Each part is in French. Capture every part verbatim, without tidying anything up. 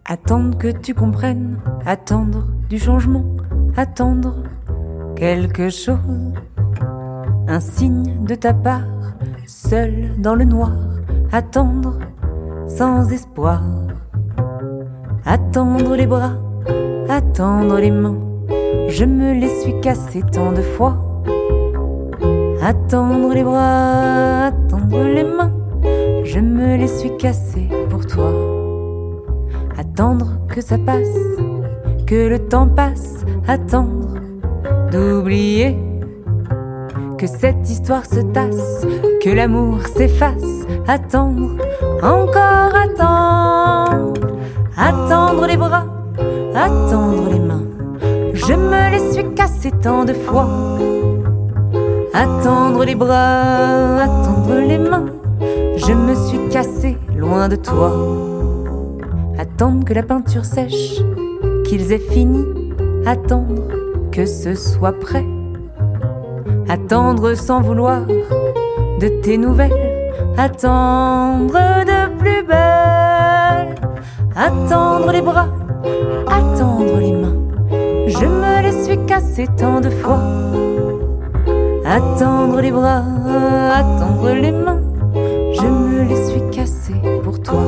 Attendre que tu comprennes, attendre du changement, attendre quelque chose, un signe de ta part, seul dans le noir, attendre sans espoir, attendre les bras, attendre les mains, je me les suis cassés tant de fois, attendre les bras, attendre les mains, je me les suis cassés pour toi. Attendre que ça passe, que le temps passe, attendre d'oublier que cette histoire se tasse, que l'amour s'efface, attendre, encore attendre, attendre les bras, attendre les mains, je me les suis cassés tant de fois, attendre les bras, attendre les mains, je me suis cassé loin de toi. Attendre que la peinture sèche, qu'ils aient fini, attendre que ce soit prêt, attendre sans vouloir de tes nouvelles, attendre de plus belle, attendre les bras, attendre les mains, je me les suis cassés tant de fois, attendre les bras, attendre les mains, je me les suis cassés pour toi.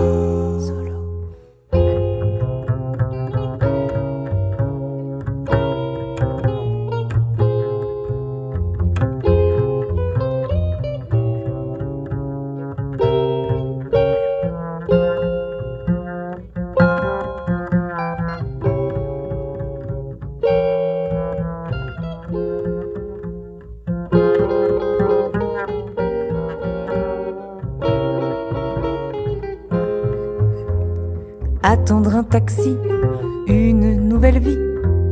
Attendre un taxi, une nouvelle vie.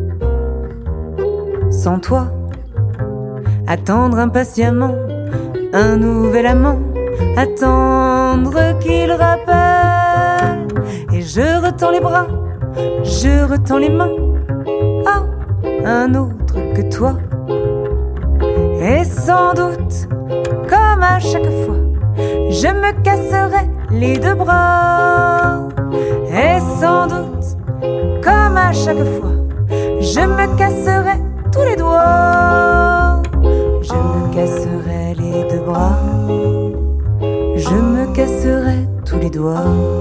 Sans toi, attendre impatiemment un nouvel amant, attendre qu'il rappelle. Et je retends les bras, je retends les mains. Ah, un autre que toi. Et sans doute, comme à chaque fois, je me casserai les deux bras. Et sans doute, comme à chaque fois, je me casserai tous les doigts. Je me casserai les deux bras. Je me casserai tous les doigts.